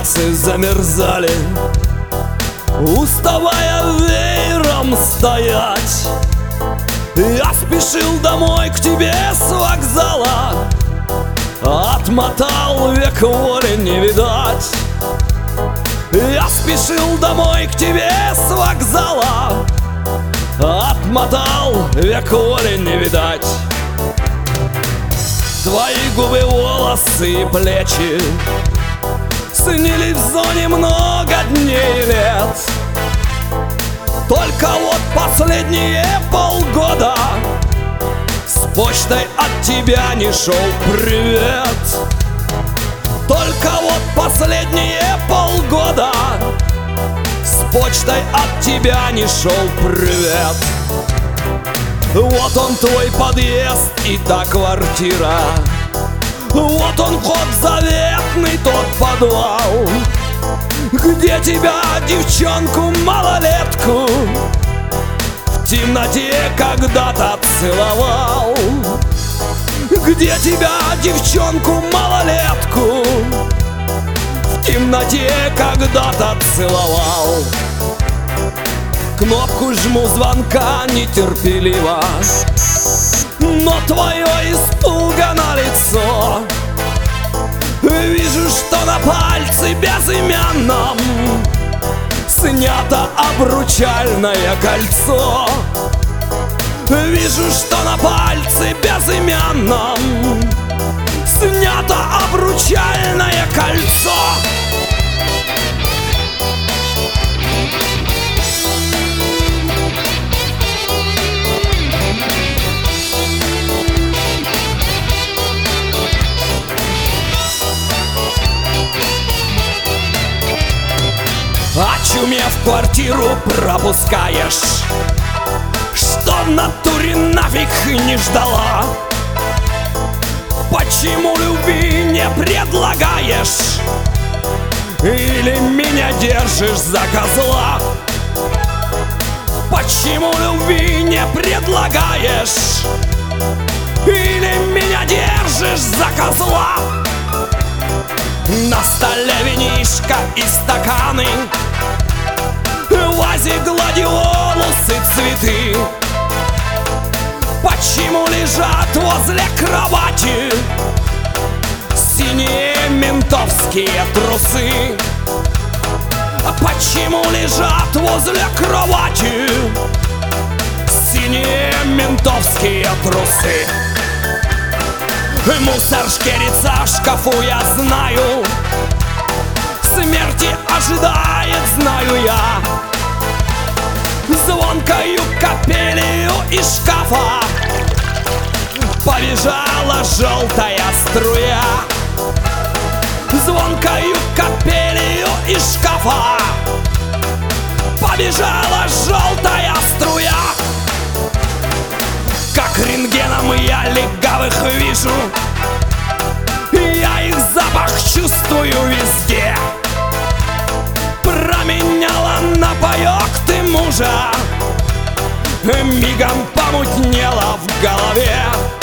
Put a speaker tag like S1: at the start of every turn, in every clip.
S1: пальцы замерзали, уставая веером стоять. Я спешил домой к тебе с вокзала, отмотал, век воли не видать. Я спешил домой к тебе с вокзала, отмотал, век воли не видать. Твои губы, волосы и плечи снились в зоне много дней и лет. Только вот последние полгода с почтой от тебя не шел привет. Только вот последние полгода с почтой от тебя не шел привет. Вот он твой подъезд и та квартира, вот он код заветный, тот подвал, где тебя, девчонку, малолетку, в темноте когда-то целовал. Где тебя, девчонку, малолетку, в темноте когда-то целовал. Кнопку жму звонка нетерпеливо, но твое испуганное лицо. Вижу, что на пальце безымянном снято обручальное кольцо. Вижу, что на пальце безымянном снято обручальное кольцо. Очумев, квартиру пропускаешь, что в натуре нафиг не ждала. Почему любви не предлагаешь или меня держишь за козла? Почему любви не предлагаешь или меня держишь за козла? На столе винишко и стаканы, в вазе гладиолусы, цветы. Почему лежат возле кровати синие ментовские трусы? Почему лежат возле кровати синие ментовские трусы? Мусор шкерится в шкафу, я знаю, смерти ожидает, знаю я. Звонкою капелью из шкафа побежала желтая струя. Звонкою капелью из шкафа побежала желтая струя. Как рентгеном я легавых вижу, я их запах чувствую везде. Променяла на паёк ты мужа, мигом помутнело в голове.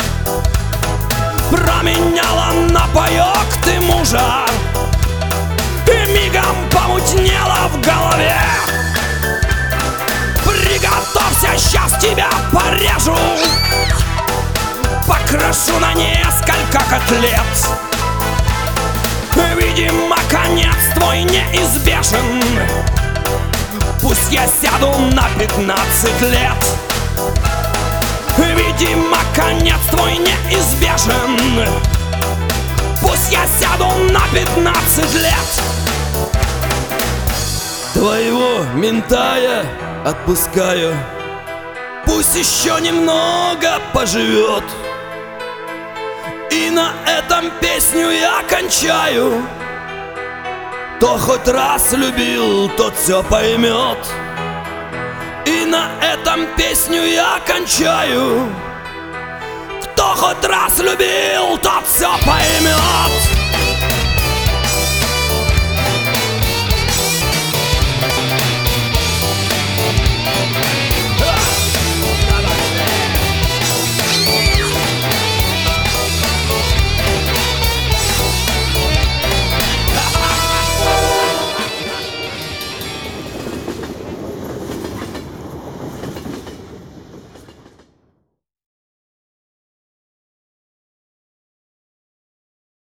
S1: Променяла на паёк ты мужа, мигом помутнело в голове. Приготовься, сейчас тебя порежу, покрошу на несколько котлет. Видимо, конец твой неизбежен, пусть я сяду на 15 лет. Видимо, конец твой неизбежен, пусть я сяду на 15 лет. Твоего мента я отпускаю, пусть еще немного поживет. И на этом песню я кончаю. Кто хоть раз любил, тот все поймет. И на этом песню я кончаю. Кто хоть раз любил, тот